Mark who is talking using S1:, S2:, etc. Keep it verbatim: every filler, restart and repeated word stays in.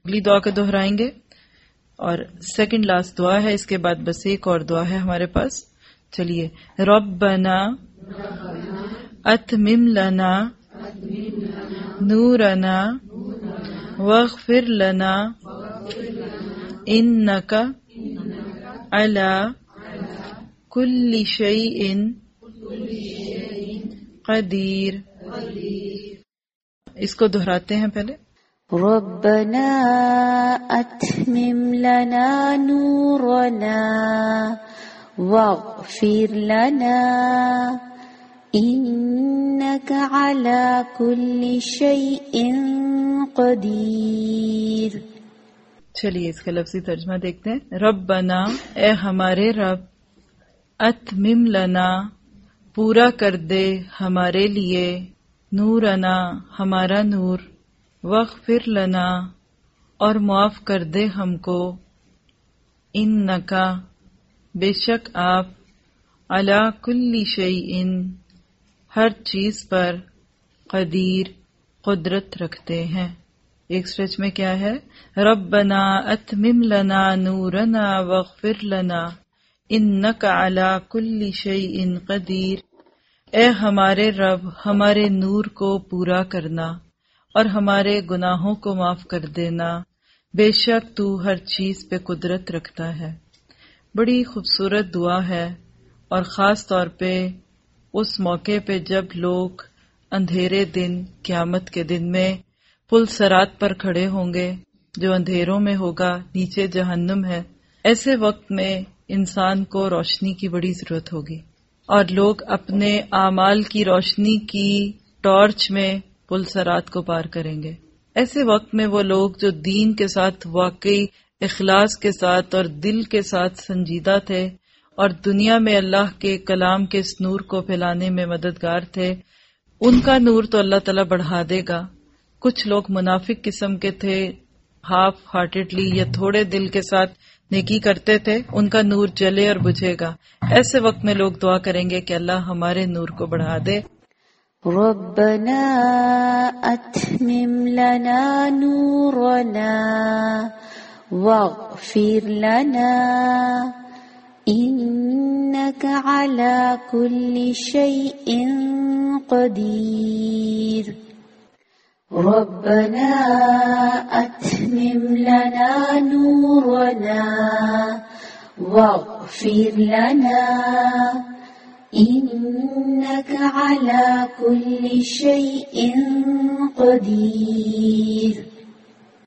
S1: اگلی دعا کو دہرائیں گے اور سیکنڈ لاسٹ دعا ہے، اس کے بعد بس ایک اور دعا ہے ہمارے پاس. چلیے. ربنا اتمم لنا نورنا واغفر لنا انک علی کل شیء قدیر. اس کو دہراتے ہیں پہلے.
S2: ربنا اتمم لنا نورنا واغفر لنا انک علی کل شیء قدیر.
S1: چلیے اس کا لفظی ترجمہ دیکھتے ہیں. ربنا اے ہمارے رب، اتمم لنا پورا کر دے ہمارے لیے، نورنا ہمارا نور، واغفر لنا اور معاف کر دے ہم کو، انکا بے شک آپ، علی کل شیء ہر چیز پر، قدیر قدرت رکھتے ہیں. ایک سٹریچ میں کیا ہے؟ ربنا اتمم لنا نورنا واغفر لنا انک علی کل شیء قدیر. اے ہمارے رب، ہمارے نور کو پورا کرنا اور ہمارے گناہوں کو معاف کر دینا، بے شک تو ہر چیز پہ قدرت رکھتا ہے. بڑی خوبصورت دعا ہے، اور خاص طور پہ اس موقع پہ جب لوگ اندھیرے دن، قیامت کے دن میں پل صراط پر کھڑے ہوں گے جو اندھیروں میں ہوگا، نیچے جہنم ہے. ایسے وقت میں انسان کو روشنی کی بڑی ضرورت ہوگی، اور لوگ اپنے اعمال کی روشنی کی ٹارچ میں پل صراط کو پار کریں گے. ایسے وقت میں وہ لوگ جو دین کے ساتھ واقعی اخلاص کے ساتھ اور دل کے ساتھ سنجیدہ تھے اور دنیا میں اللہ کے کلام کے اس نور کو پھیلانے میں مددگار تھے، ان کا نور تو اللہ تعالیٰ بڑھا دے گا. کچھ لوگ منافق قسم کے تھے، ہاف ہارٹیڈلی یا تھوڑے دل کے ساتھ نیکی کرتے تھے، ان کا نور جلے اور بجھے گا. ایسے وقت میں لوگ دعا کریں گے کہ اللہ ہمارے نور کو بڑھا دے.
S2: ربنا اتمم لنا نورنا واغفر لنا انک علی کل شیء قدیر. ربنا اتمم لنا نورنا واغفر لنا انک علی کل شیء قدیر.